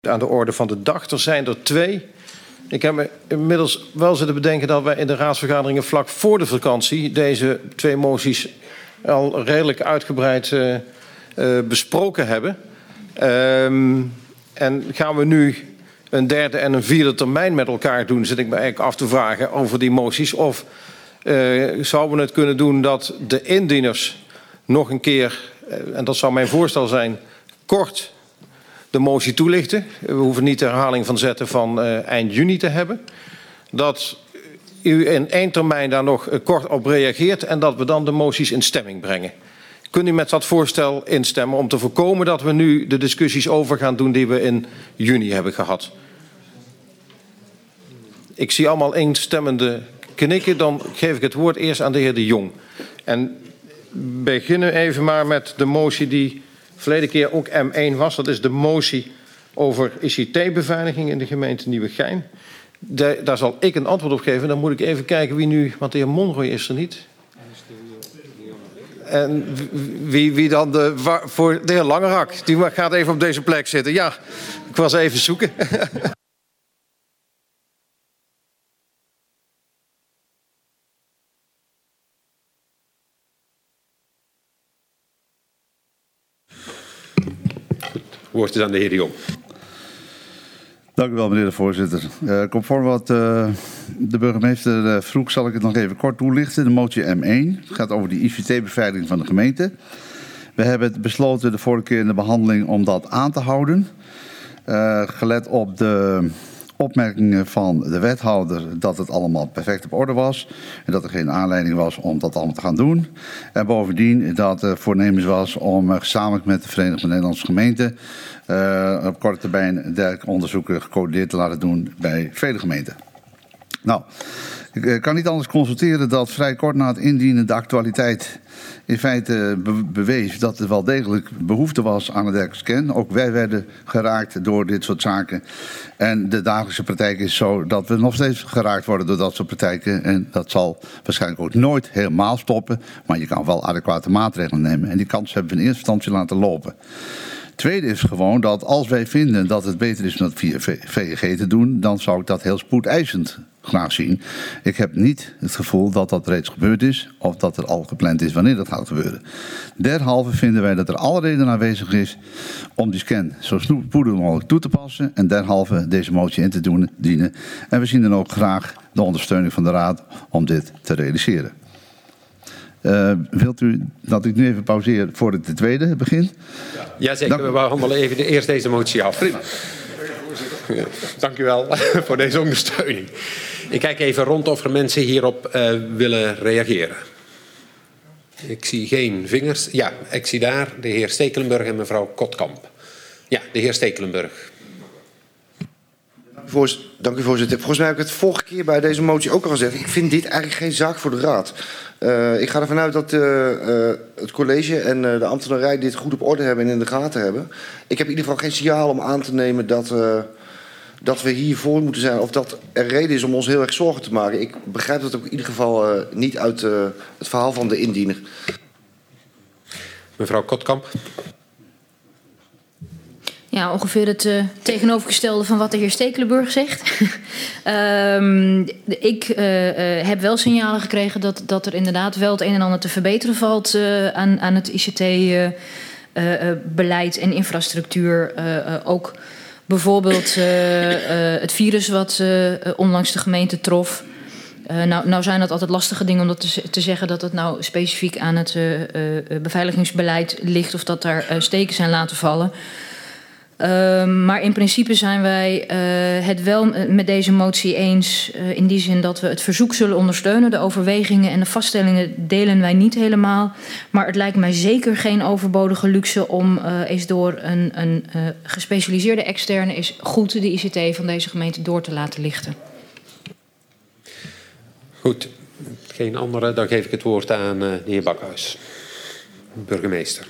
aan de orde van de dag. Er zijn er 2. Ik heb me inmiddels wel zitten bedenken dat wij in de raadsvergaderingen vlak voor de vakantie deze 2 moties al redelijk uitgebreid besproken hebben. En gaan we nu een 3e en een 4e termijn met elkaar doen, zit ik me eigenlijk af te vragen over die moties. Of zouden we het kunnen doen dat de indieners nog een keer, en dat zou mijn voorstel zijn, kort de motie toelichten. We hoeven niet de herhaling van zetten van eind juni te hebben. Dat u in 1 termijn daar nog kort op reageert en dat we dan de moties in stemming brengen. Kunt u met dat voorstel instemmen om te voorkomen dat we nu de discussies over gaan doen die we in juni hebben gehad? Ik zie allemaal instemmende knikken. Dan geef ik het woord eerst aan de heer De Jong. En beginnen even maar met de motie die verleden keer ook M1 was. Dat is de motie over ICT-beveiliging in de gemeente Nieuwegein. Daar zal ik een antwoord op geven. Dan moet ik even kijken wie nu, want de heer Monroy is er niet. En wie dan voor de heer Langerak. Die gaat even op deze plek zitten. Ja, ik was even zoeken. Woord is aan de heer De Jong. Dank u wel, meneer de voorzitter. Conform wat de burgemeester vroeg, zal ik het nog even kort toelichten. De motie M1 het gaat over de ICT-beveiliging van de gemeente. We hebben het besloten de vorige keer in de behandeling om dat aan te houden. Gelet op de opmerkingen van de wethouder dat het allemaal perfect op orde was. En dat er geen aanleiding was om dat allemaal te gaan doen. En bovendien dat er voornemens was om gezamenlijk met de Vereniging van Nederlandse Gemeenten op korte termijn dergelijke onderzoeken gecoördineerd te laten doen bij vele gemeenten. Nou, ik kan niet anders constateren dat vrij kort na het indienen de actualiteit in feite bewees dat er wel degelijk behoefte was aan een dergelijke scan. Ook wij werden geraakt door dit soort zaken. En de dagelijkse praktijk is zo dat we nog steeds geraakt worden door dat soort praktijken. En dat zal waarschijnlijk ook nooit helemaal stoppen. Maar je kan wel adequate maatregelen nemen. En die kans hebben we in eerste instantie laten lopen. Tweede is gewoon dat als wij vinden dat het beter is om dat via VEG te doen, dan zou ik dat heel spoedeisend graag zien. Ik heb niet het gevoel dat dat reeds gebeurd is of dat er al gepland is wanneer dat gaat gebeuren. Derhalve vinden wij dat er alle reden aanwezig is om die scan zo spoedig mogelijk toe te passen en derhalve deze motie in te dienen. En we zien dan ook graag de ondersteuning van de Raad om dit te realiseren. Wilt u dat ik nu even pauzeer voordat ik de tweede begin? Ja, zeker. We behandelen even eerst deze motie af. Prima. Dank u wel voor deze ondersteuning. Ik kijk even rond of er mensen hierop willen reageren. Ik zie geen vingers. Ja, ik zie daar de heer Stekelenburg en mevrouw Kotkamp. Ja, de heer Stekelenburg. Dank u, voorzitter. Volgens mij heb ik het vorige keer bij deze motie ook al gezegd. Ik vind dit eigenlijk geen zaak voor de Raad. Ik ga ervan uit dat het college en de ambtenarij dit goed op orde hebben en in de gaten hebben. Ik heb in ieder geval geen signaal om aan te nemen dat we hiervoor moeten zijn. Of dat er reden is om ons heel erg zorgen te maken. Ik begrijp dat ook in ieder geval niet uit het verhaal van de indiener. Mevrouw Kotkamp. Ja, ongeveer het tegenovergestelde van wat de heer Stekelenburg zegt. Ik heb wel signalen gekregen dat er inderdaad wel het een en ander te verbeteren valt aan het ICT-beleid en infrastructuur. Ook bijvoorbeeld het virus wat onlangs de gemeente trof. Nou zijn dat altijd lastige dingen om dat te zeggen dat het nou specifiek aan het beveiligingsbeleid ligt of dat daar steken zijn laten vallen. Maar in principe zijn wij het wel met deze motie eens in die zin dat we het verzoek zullen ondersteunen. De overwegingen en de vaststellingen delen wij niet helemaal. Maar het lijkt mij zeker geen overbodige luxe om eens door een gespecialiseerde externe eens goed de ICT van deze gemeente door te laten lichten. Goed, geen andere. Dan geef ik het woord aan de heer Bakhuis, burgemeester.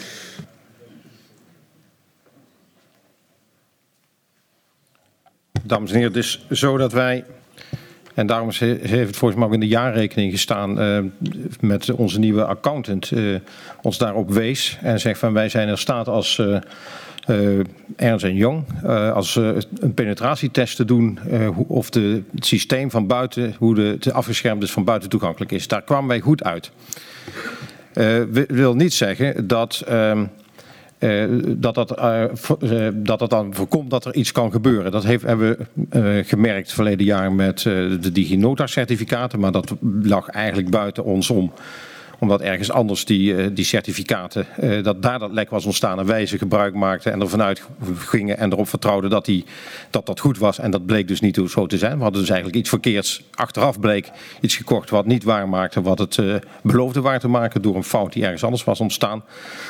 Dames en heren, het is zo dat wij, en daarom heeft het volgens mij ook in de jaarrekening gestaan, met onze nieuwe accountant ons daarop wees en zegt van wij zijn in staat als Ernst & Young als een penetratietest te doen of het systeem van buiten, hoe het afgeschermd is van buiten toegankelijk is. Daar kwamen wij goed uit. Wil niet zeggen dat dat dan voorkomt dat er iets kan gebeuren. Dat hebben we gemerkt verleden jaar met de DigiNota-certificaten, maar dat lag eigenlijk buiten ons om. Omdat ergens anders die certificaten, dat lek was ontstaan en wij ze gebruik maakten en er vanuit gingen en erop vertrouwden dat goed was. En dat bleek dus niet zo te zijn. We hadden dus eigenlijk iets verkeerds. Achteraf bleek iets gekocht wat niet waar maakte, wat het beloofde waar te maken door een fout die ergens anders was ontstaan.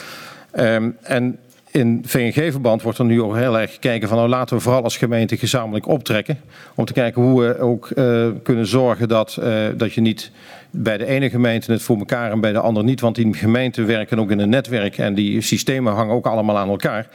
En in VNG-verband wordt er nu ook heel erg gekeken van, nou, laten we vooral als gemeente gezamenlijk optrekken. Om te kijken hoe we ook kunnen zorgen dat je niet bij de ene gemeente het voor elkaar en bij de andere niet. Want die gemeenten werken ook in een netwerk en die systemen hangen ook allemaal aan elkaar.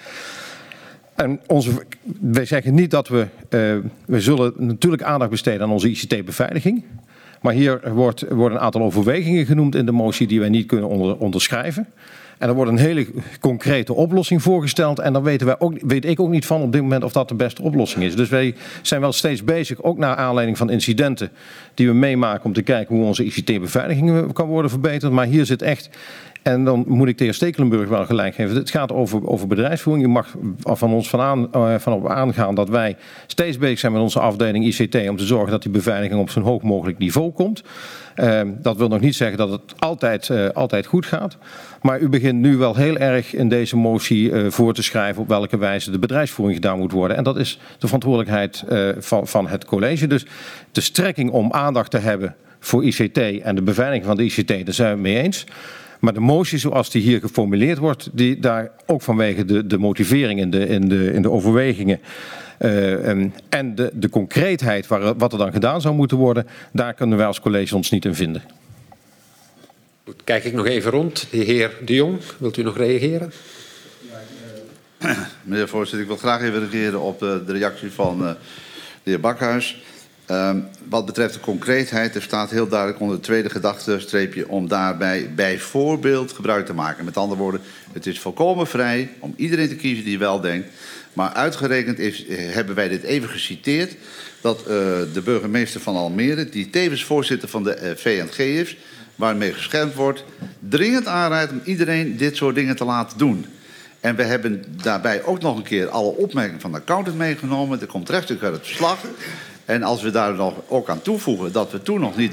En wij zeggen niet dat we zullen natuurlijk aandacht besteden aan onze ICT-beveiliging. Maar hier worden een aantal overwegingen genoemd in de motie die wij niet kunnen onderschrijven. En er wordt een hele concrete oplossing voorgesteld. En dan weet ik ook niet van op dit moment of dat de beste oplossing is. Dus wij zijn wel steeds bezig, ook naar aanleiding van incidenten die we meemaken, om te kijken hoe onze ICT-beveiliging kan worden verbeterd. Maar hier zit echt, en dan moet ik de heer Stekelenburg wel gelijk geven, het gaat over bedrijfsvoering. Je mag van ons vanop aangaan dat wij steeds bezig zijn met onze afdeling ICT om te zorgen dat die beveiliging op zo'n hoog mogelijk niveau komt. Dat wil nog niet zeggen dat het altijd goed gaat. Maar u begint nu wel heel erg in deze motie voor te schrijven op welke wijze de bedrijfsvoering gedaan moet worden. En dat is de verantwoordelijkheid van het college. Dus de strekking om aandacht te hebben voor ICT en de beveiliging van de ICT, daar zijn we het mee eens. Maar de motie zoals die hier geformuleerd wordt, die daar ook vanwege de motivering in de overwegingen en de concreetheid wat er dan gedaan zou moeten worden, daar kunnen wij als college ons niet in vinden. Goed, kijk ik nog even rond. De heer De Jong, wilt u nog reageren? Meneer de voorzitter, ik wil graag even reageren op de reactie van de heer Bakhuis. Wat betreft de concreetheid, er staat heel duidelijk onder het tweede gedachtestreepje om daarbij bijvoorbeeld gebruik te maken. Met andere woorden, het is volkomen vrij om iedereen te kiezen die wel denkt. Maar uitgerekend hebben wij dit even geciteerd, dat de burgemeester van Almere, die tevens voorzitter van de VNG is, waarmee geschermd wordt, dringend aanraadt om iedereen dit soort dingen te laten doen. En we hebben daarbij ook nog een keer alle opmerkingen van de accountant meegenomen. Er komt rechtstreeks uit het verslag. En als we daar nog ook aan toevoegen dat we toen nog niet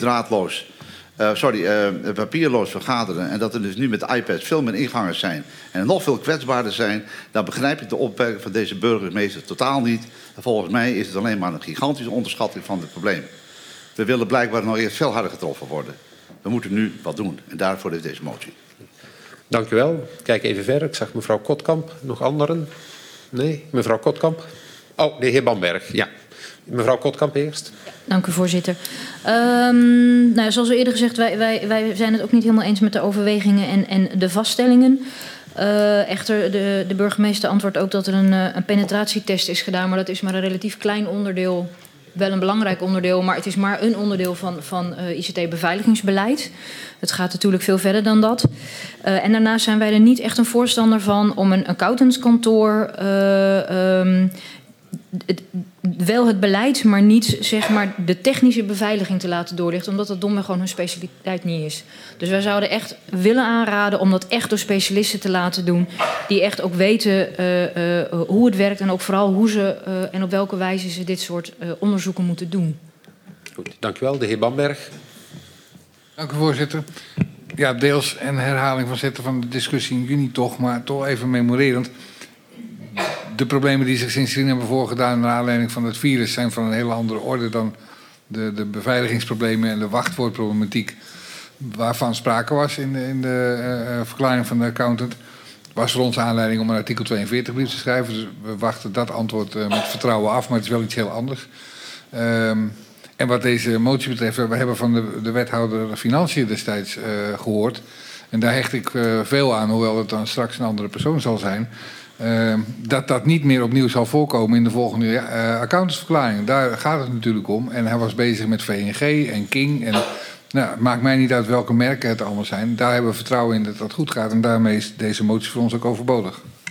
papierloos vergaderen en dat er dus nu met iPads veel meer ingangers zijn en nog veel kwetsbaarder zijn, dan begrijp ik de opmerking van deze burgemeester totaal niet. En volgens mij is het alleen maar een gigantische onderschatting van het probleem. We willen blijkbaar nog eerst veel harder getroffen worden. We moeten nu wat doen en daarvoor is deze motie. Dank u wel. Kijk even verder. Ik zag mevrouw Kotkamp. Nog anderen? Nee? Mevrouw Kotkamp? Oh, de heer Bamberg. Ja. Mevrouw Kotkamp eerst. Dank u, voorzitter. Zoals u eerder gezegd, wij zijn het ook niet helemaal eens met de overwegingen en de vaststellingen. Echter, de burgemeester antwoordt ook dat er een penetratietest is gedaan, maar dat is maar een relatief klein onderdeel. Wel een belangrijk onderdeel, maar het is maar een onderdeel van ICT-beveiligingsbeleid. Het gaat natuurlijk veel verder dan dat. En daarnaast zijn wij er niet echt een voorstander van om een accountantskantoor wel het beleid, maar niet zeg maar de technische beveiliging te laten doorlichten, omdat dat domweg gewoon hun specialiteit niet is. Dus wij zouden echt willen aanraden om dat echt door specialisten te laten doen, die echt ook weten hoe het werkt en ook vooral hoe ze en op welke wijze ze dit soort onderzoeken moeten doen. Goed, dank u wel. De heer Bamberg. Dank u, voorzitter. Ja, deels een herhaling van de discussie in juni toch, maar toch even memorerend. De problemen die zich sindsdien hebben voorgedaan naar aanleiding van het virus zijn van een hele andere orde dan de beveiligingsproblemen en de wachtwoordproblematiek waarvan sprake was in de verklaring van de accountant. Het was voor ons aanleiding om een artikel 42 brief te schrijven. Dus we wachten dat antwoord met vertrouwen af, maar het is wel iets heel anders. En wat deze motie betreft, we hebben van de wethouder Financiën destijds gehoord. En daar hecht ik veel aan, hoewel het dan straks een andere persoon zal zijn. Dat niet meer opnieuw zal voorkomen in de volgende accountantsverklaring. Daar gaat het natuurlijk om. En hij was bezig met VNG en King. En het maakt mij niet uit welke merken het allemaal zijn. Daar hebben we vertrouwen in dat dat goed gaat. En daarmee is deze motie voor ons ook overbodig.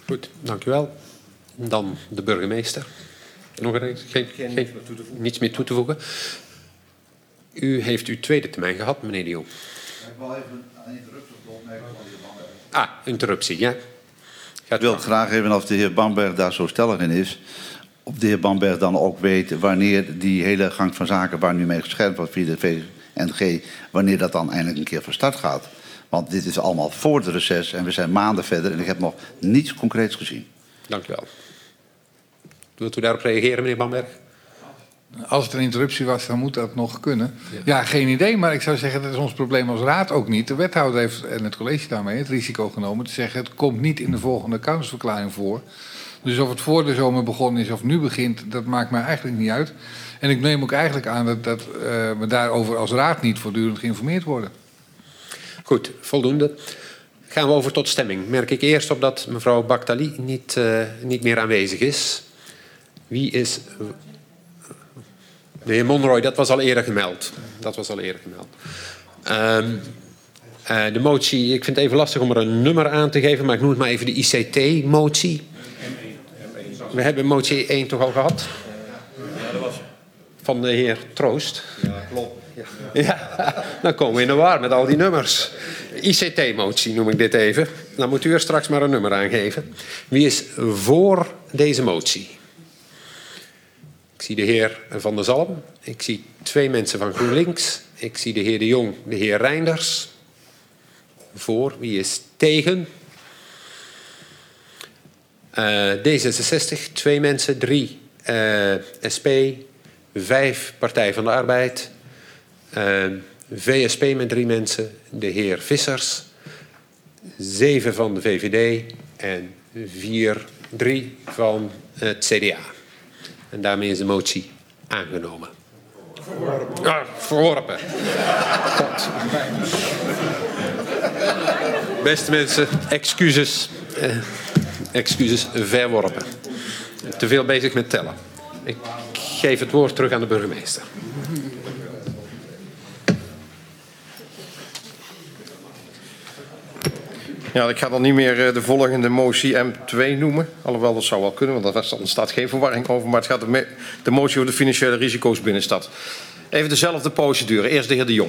Goed, dank u wel. Dan de burgemeester. Nog niets meer toe te voegen. U heeft uw tweede termijn gehad, meneer de Jong. Ik wil even een interruptie op de opmerking van de heer Bamberg. Interruptie, ja. Ik wil graag even of de heer Bamberg daar zo stellig in is. Of de heer Bamberg dan ook weet wanneer die hele gang van zaken waar nu mee geschermd wordt via de VNG, wanneer dat dan eindelijk een keer van start gaat. Want dit is allemaal voor het reces en we zijn maanden verder en ik heb nog niets concreets gezien. Dank u wel. Wilt u daarop reageren, meneer Bamberg? Als het een interruptie was, dan moet dat nog kunnen. Ja, geen idee, maar ik zou zeggen, dat is ons probleem als raad ook niet. De wethouder heeft, en het college daarmee, het risico genomen te zeggen, het komt niet in de volgende accountantsverklaring voor. Dus of het voor de zomer begonnen is of nu begint, dat maakt mij eigenlijk niet uit. En ik neem ook eigenlijk aan dat we daarover als raad niet voortdurend geïnformeerd worden. Goed, voldoende. Gaan we over tot stemming. Merk ik eerst op dat mevrouw Baktali niet meer aanwezig is. Wie is... De heer Monroy, dat was al eerder gemeld. De motie, ik vind het even lastig om er een nummer aan te geven, maar ik noem het maar even de ICT-motie. We hebben motie 1 toch al gehad? Ja, dat was... Van de heer Troost. Ja, klopt. Ja, dan komen we in de war met al die nummers. ICT-motie noem ik dit even. Dan moet u er straks maar een nummer aan geven. Wie is voor deze motie? Ik zie de heer Van der Zalm. Ik zie 2 mensen van GroenLinks. Ik zie de heer De Jong, de heer Reinders. Voor. Wie is tegen? D66, 2 mensen. 3 SP. 5 Partij van de Arbeid. VSP met 3 mensen. De heer Vissers. 7 van de VVD. En 3 van het CDA. En daarmee is de motie aangenomen. Verworpen. Ja, verworpen. God. Beste mensen, excuses. Excuses, verworpen. Te veel bezig met tellen. Ik geef het woord terug aan de burgemeester. Ja, ik ga dan niet meer de volgende motie M2 noemen. Alhoewel, dat zou wel kunnen, want daar ontstaat geen verwarring over. Maar het gaat de motie over de financiële risico's binnenstad. Even dezelfde procedure. Eerst de heer De Jong.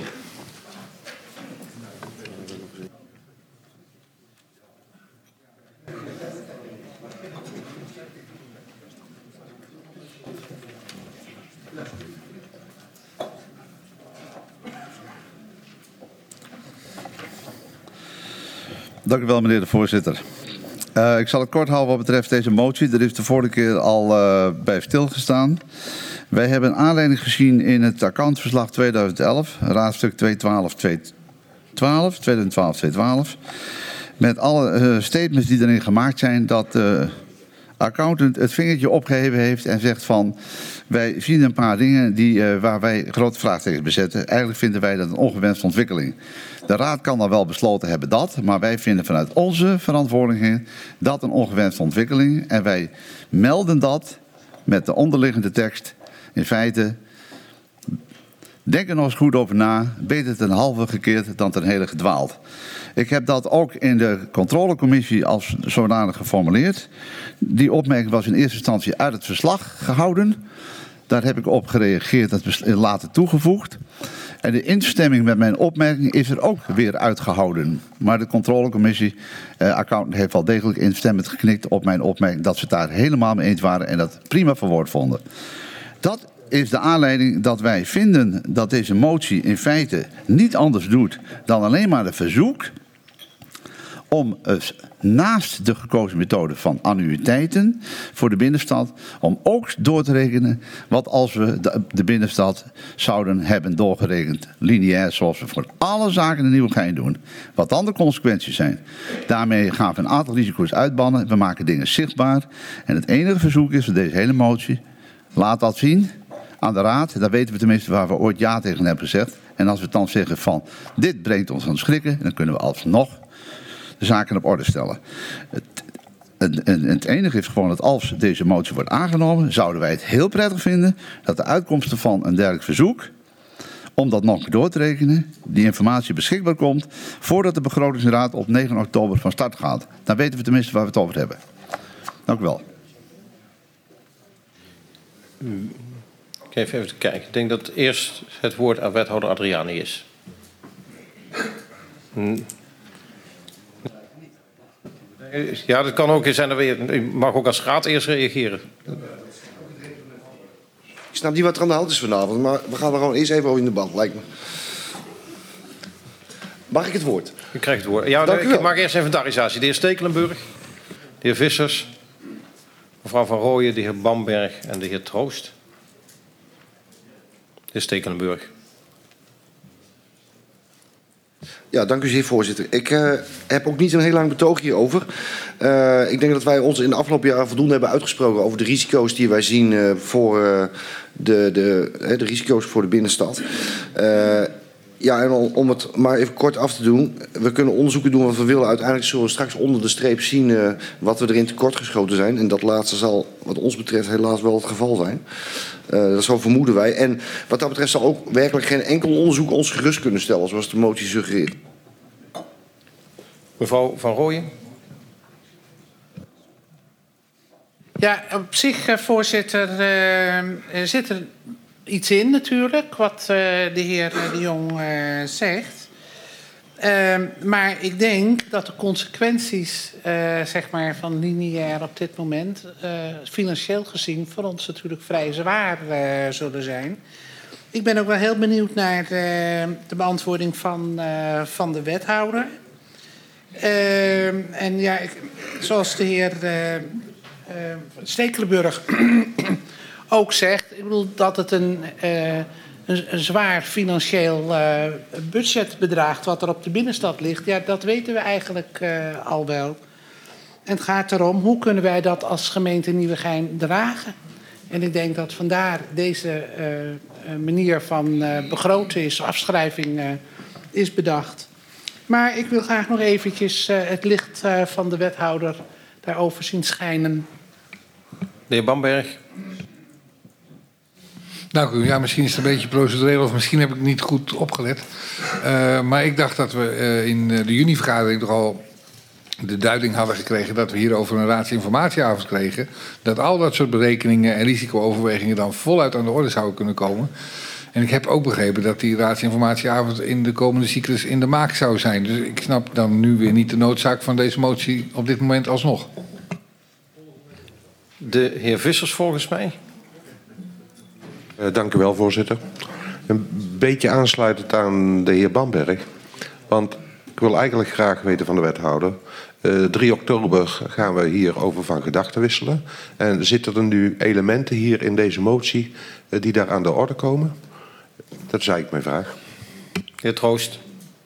Dank u wel, meneer de voorzitter. Ik zal het kort houden wat betreft deze motie. Er is de vorige keer al bij stilgestaan. Wij hebben aanleiding gezien in het accountverslag 2011, raadstuk 2012-212. Met alle statements die erin gemaakt zijn, dat de accountant het vingertje opgeheven heeft en zegt van, wij zien een paar dingen waar wij grote vraagtekens bezetten. Eigenlijk vinden wij dat een ongewenste ontwikkeling. De raad kan dan wel besloten hebben dat, maar wij vinden vanuit onze verantwoordelijkheid dat een ongewenste ontwikkeling. En wij melden dat met de onderliggende tekst. In feite, denk er nog eens goed over na. Beter ten halve gekeerd dan ten hele gedwaald. Ik heb dat ook in de controlecommissie als zodanig geformuleerd. Die opmerking was in eerste instantie uit het verslag gehouden. Daar heb ik op gereageerd en later toegevoegd. En de instemming met mijn opmerking is er ook weer uitgehouden. Maar de controlecommissie, accountant, heeft wel degelijk instemmend geknikt op mijn opmerking dat ze het daar helemaal mee eens waren en dat prima verwoord vonden. Dat is de aanleiding dat wij vinden dat deze motie in feite niet anders doet dan alleen maar een verzoek om naast de gekozen methode van annuïteiten voor de binnenstad, om ook door te rekenen wat als we de binnenstad zouden hebben doorgerekend lineair, zoals we voor alle zaken in Nieuwegein doen. Wat dan de consequenties zijn. Daarmee gaan we een aantal risico's uitbannen. We maken dingen zichtbaar. En het enige verzoek is voor deze hele motie, laat dat zien aan de raad. Dan weten we tenminste waar we ooit ja tegen hebben gezegd. En als we dan zeggen van, dit brengt ons aan schrikken, dan kunnen we alsnog de zaken op orde stellen. Het enige is gewoon dat als deze motie wordt aangenomen, zouden wij het heel prettig vinden dat de uitkomsten van een dergelijk verzoek, om dat nog door te rekenen, die informatie beschikbaar komt voordat de begrotingsraad op 9 oktober van start gaat. Dan weten we tenminste waar we het over hebben. Dank u wel. Ik ga even kijken. Ik denk dat eerst het woord aan wethouder Adriani is. Ja, dat kan ook zijn. Je mag ook als raad eerst reageren. Ik snap niet wat er aan de hand is vanavond, maar we gaan er gewoon eerst even over in de band, lijkt me. Mag ik het woord? U krijgt het woord. Ja, ik maak eerst inventarisatie. De heer Stekelenburg, de heer Vissers, mevrouw Van Rooyen, de heer Bamberg en de heer Troost. De heer Stekelenburg. Ja, dank u zeer, voorzitter. Ik heb ook niet een heel lang betoog hierover. Ik denk dat wij ons in de afgelopen jaren voldoende hebben uitgesproken over de risico's die wij zien voor de risico's voor de binnenstad. Ja, en om het maar even kort af te doen. We kunnen onderzoeken doen wat we willen. Uiteindelijk zullen we straks onder de streep zien wat we erin tekort geschoten zijn. En dat laatste zal wat ons betreft helaas wel het geval zijn. Dat zo vermoeden wij. En wat dat betreft zal ook werkelijk geen enkel onderzoek ons gerust kunnen stellen, zoals de motie suggereert. Mevrouw Van Rooyen. Ja, op zich, voorzitter, zit er iets in natuurlijk, wat de heer De Jong zegt. Maar ik denk dat de consequenties zeg maar van lineair op dit moment financieel gezien voor ons natuurlijk vrij zwaar zullen zijn. Ik ben ook wel heel benieuwd naar de beantwoording van de wethouder. En ja, zoals de heer Stekelenburg ook zegt, ik bedoel dat het een zwaar financieel budget bedraagt wat er op de binnenstad ligt. Ja, dat weten we eigenlijk al wel. En het gaat erom, hoe kunnen wij dat als gemeente Nieuwegein dragen? En ik denk dat vandaar deze manier van begroten is, afschrijving is bedacht. Maar ik wil graag nog eventjes het licht van de wethouder daarover zien schijnen. De heer Bamberg. Dank u. Ja, misschien is het een beetje procedureel of misschien heb ik niet goed opgelet. Maar ik dacht dat we in de junivergadering toch al de duiding hadden gekregen dat we hier over een raadsinformatieavond kregen. Dat al dat soort berekeningen en risicooverwegingen dan voluit aan de orde zouden kunnen komen. En ik heb ook begrepen dat die raadsinformatieavond in de komende cyclus in de maak zou zijn. Dus ik snap dan nu weer niet de noodzaak van deze motie op dit moment alsnog. De heer Vissers volgens mij. Dank u wel, voorzitter. Een beetje aansluitend aan de heer Bamberg. Want ik wil eigenlijk graag weten van de wethouder. 3 oktober gaan we hierover van gedachten wisselen. En zitten er nu elementen hier in deze motie die daar aan de orde komen? Dat is eigenlijk mijn vraag. Heer Troost.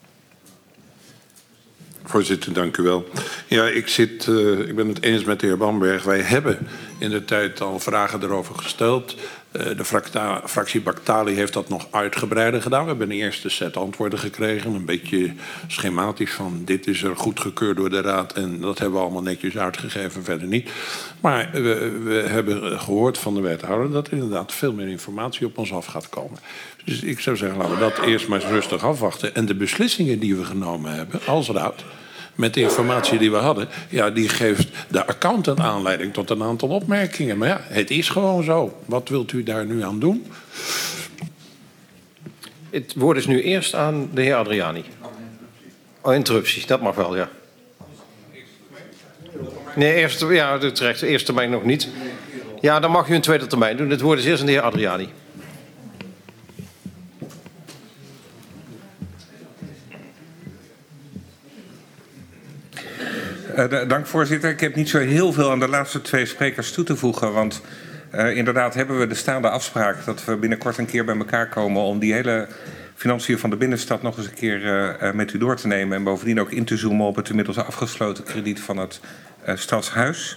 Voorzitter, dank u wel. Ja, ik ben het eens met de heer Bamberg. Wij hebben in de tijd al vragen erover gesteld. De fractie Bactali heeft dat nog uitgebreider gedaan. We hebben een eerste set antwoorden gekregen. Een beetje schematisch van dit is er goedgekeurd door de raad. En dat hebben we allemaal netjes uitgegeven, verder niet. Maar we hebben gehoord van de wethouder dat er inderdaad veel meer informatie op ons af gaat komen. Dus ik zou zeggen, laten we dat eerst maar eens rustig afwachten. En de beslissingen die we genomen hebben als raad, met de informatie die we hadden, ja, die geeft de accountant aanleiding tot een aantal opmerkingen. Maar ja, het is gewoon zo. Wat wilt u daar nu aan doen? Het woord is nu eerst aan de heer Adriani. Oh, interruptie, dat mag wel, ja. Nee, terecht. Eerste termijn nog niet. Ja, dan mag u een tweede termijn doen. Het woord is eerst aan de heer Adriani. Dank, voorzitter. Ik heb niet zo heel veel aan de laatste 2 sprekers toe te voegen. Want inderdaad hebben we de staande afspraak dat we binnenkort een keer bij elkaar komen om die hele financiën van de binnenstad nog eens een keer met u door te nemen. En bovendien ook in te zoomen op het inmiddels afgesloten krediet van het Stadshuis.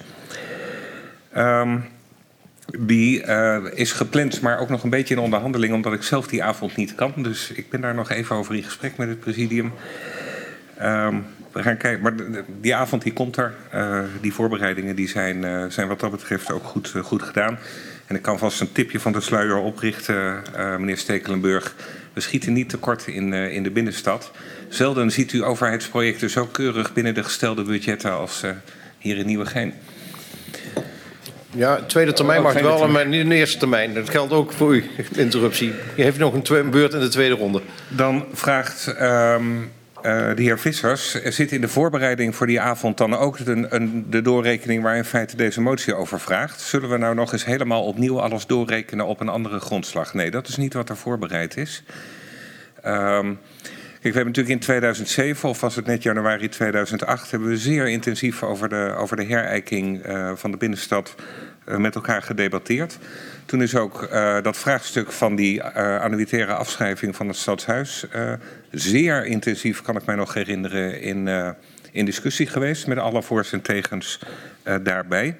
Die is gepland, maar ook nog een beetje in onderhandeling, omdat ik zelf die avond niet kan. Dus ik ben daar nog even over in gesprek met het presidium. We gaan kijken, maar die avond die komt er. Die voorbereidingen die zijn wat dat betreft ook goed gedaan. En ik kan vast een tipje van de sluier oprichten, meneer Stekelenburg. We schieten niet tekort in de binnenstad. Zelden ziet u overheidsprojecten zo keurig binnen de gestelde budgetten als hier in Nieuwegein. Ja, tweede termijn mag wel, maar niet in de eerste termijn. Dat geldt ook voor u, interruptie. Je heeft nog een beurt in de tweede ronde. Dan vraagt de heer Vissers, zit in de voorbereiding voor die avond dan ook de doorrekening waar in feite deze motie over vraagt? Zullen we nou nog eens helemaal opnieuw alles doorrekenen op een andere grondslag? Nee, dat is niet wat er voorbereid is. Kijk, we hebben natuurlijk in 2007, of was het net januari 2008... hebben we zeer intensief over de herijking van de binnenstad met elkaar gedebatteerd. Toen is ook dat vraagstuk van die annuitaire afschrijving van het Stadshuis zeer intensief, kan ik mij nog herinneren, in discussie geweest met alle voor's en tegens daarbij.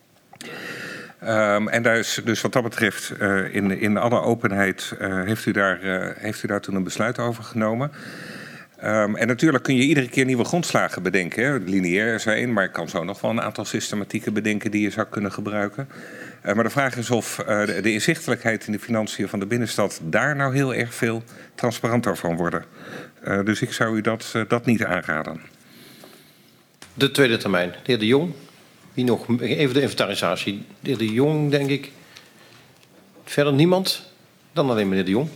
En daar is dus wat dat betreft in alle openheid heeft u daar toen een besluit over genomen. En natuurlijk kun je iedere keer nieuwe grondslagen bedenken. Hè. Lineair is er één, maar ik kan zo nog wel een aantal systematieken bedenken die je zou kunnen gebruiken. Maar de vraag is of de inzichtelijkheid in de financiën van de binnenstad daar nou heel erg veel transparanter van worden. Dus ik zou u dat niet aanraden. De tweede termijn, de heer De Jong. Wie nog? Even de inventarisatie. De heer De Jong, denk ik. Verder niemand? Dan alleen meneer De Jong.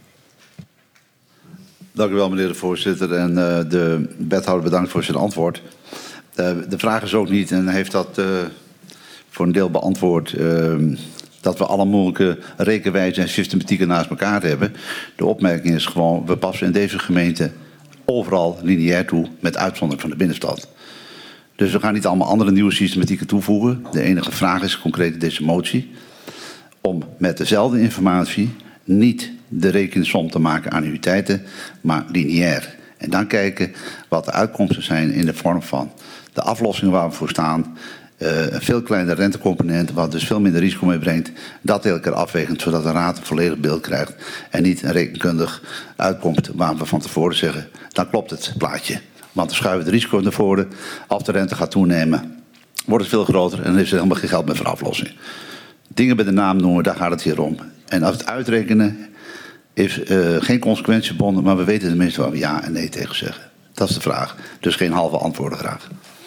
Dank u wel, meneer de voorzitter. En de wethouder bedankt voor zijn antwoord. De vraag is ook niet, en hij heeft dat voor een deel beantwoord, dat we alle mogelijke rekenwijzen en systematieken naast elkaar hebben. De opmerking is gewoon, we passen in deze gemeente overal lineair toe, met uitzondering van de binnenstad. Dus we gaan niet allemaal andere nieuwe systematieken toevoegen. De enige vraag is concreet in deze motie om met dezelfde informatie niet de rekensom te maken annuïteiten, maar lineair. En dan kijken wat de uitkomsten zijn in de vorm van de aflossingen waar we voor staan, een veel kleinere rentecomponent, wat dus veel minder risico meebrengt, dat tegen elkaar afwegend, zodat de raad een volledig beeld krijgt en niet een rekenkundig uitkomt waar we van tevoren zeggen, dan klopt het plaatje. Want dan schuiven we het risico naar voren, als de rente gaat toenemen, wordt het veel groter en dan is er helemaal geen geld meer voor aflossing. Dingen bij de naam noemen, daar gaat het hier om. En als het uitrekenen is geen consequentie verbonden, maar we weten tenminste waar we ja en nee tegen zeggen. Dat is de vraag. Dus geen halve antwoorden graag.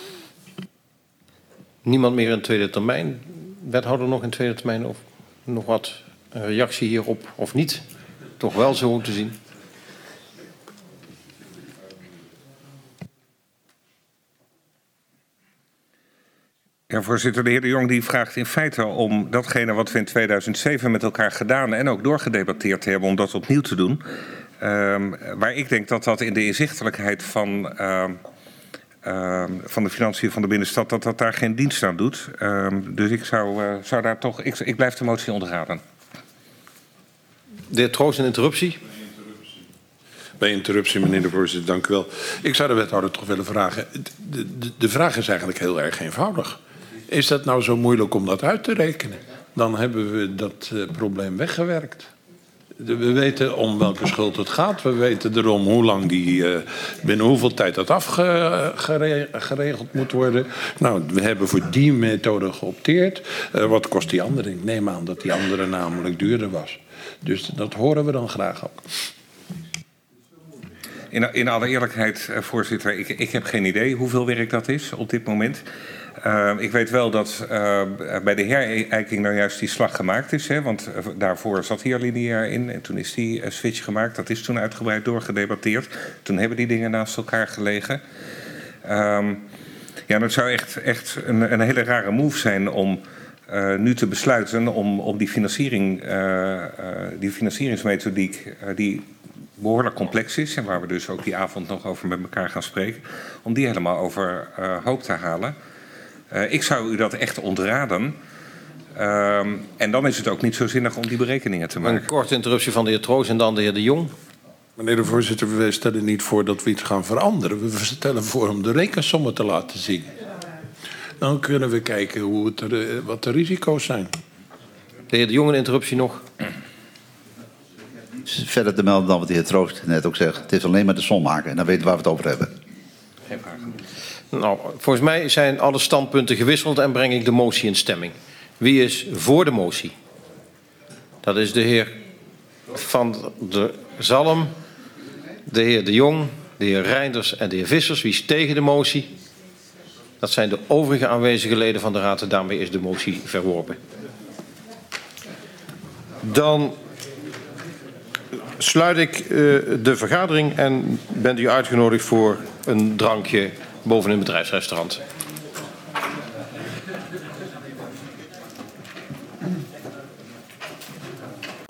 Niemand meer in tweede termijn. Wethouder nog in tweede termijn of nog wat reactie hierop of niet? Toch wel zo te zien. Ja, voorzitter, de heer De Jong die vraagt in feite om datgene wat we in 2007 met elkaar gedaan en ook doorgedebatteerd hebben, om dat opnieuw te doen. Waar ik denk dat in de inzichtelijkheid van de financiën van de binnenstad, dat daar geen dienst aan doet. Dus ik zou daar toch, ik blijf de motie onderraden. De heer Troost, een interruptie. Bij interruptie, meneer de voorzitter, dank u wel. Ik zou de wethouder toch willen vragen. De vraag is eigenlijk heel erg eenvoudig. Is dat nou zo moeilijk om dat uit te rekenen? Dan hebben we dat probleem weggewerkt. We weten om welke schuld het gaat. We weten erom hoe lang binnen hoeveel tijd dat afgeregeld moet worden. Nou, we hebben voor die methode geopteerd. Wat kost die andere? Ik neem aan dat die andere namelijk duurder was. Dus dat horen we dan graag ook. In alle eerlijkheid, voorzitter, ik heb geen idee hoeveel werk dat is op dit moment. Ik weet wel dat bij de herijking nou juist die slag gemaakt is. Hè, want daarvoor zat hier lineair in en toen is die switch gemaakt. Dat is toen uitgebreid doorgedebatteerd. Toen hebben die dingen naast elkaar gelegen. Ja, dat zou echt een hele rare move zijn om nu te besluiten om die financieringsmethodiek die behoorlijk complex is en waar we dus ook die avond nog over met elkaar gaan spreken, om die helemaal overhoop te halen. Ik zou u dat echt ontraden. En dan is het ook niet zo zinnig om die berekeningen te maken. Een korte interruptie van de heer Troost en dan de heer De Jong. Meneer de voorzitter, we stellen niet voor dat we iets gaan veranderen. We stellen voor om de rekensommen te laten zien. Dan kunnen we kijken wat de risico's zijn. De heer De Jong, een interruptie nog. Verder te melden dan wat de heer Troost net ook zegt. Het is alleen maar de som maken en dan weten we waar we het over hebben. Geen vraag. Nou, volgens mij zijn alle standpunten gewisseld en breng ik de motie in stemming. Wie is voor de motie? Dat is de heer Van der Zalm, de heer De Jong, de heer Reinders en de heer Vissers. Wie is tegen de motie? Dat zijn de overige aanwezige leden van de Raad en daarmee is de motie verworpen. Dan sluit ik de vergadering en bent u uitgenodigd voor een drankje boven in het bedrijfsrestaurant.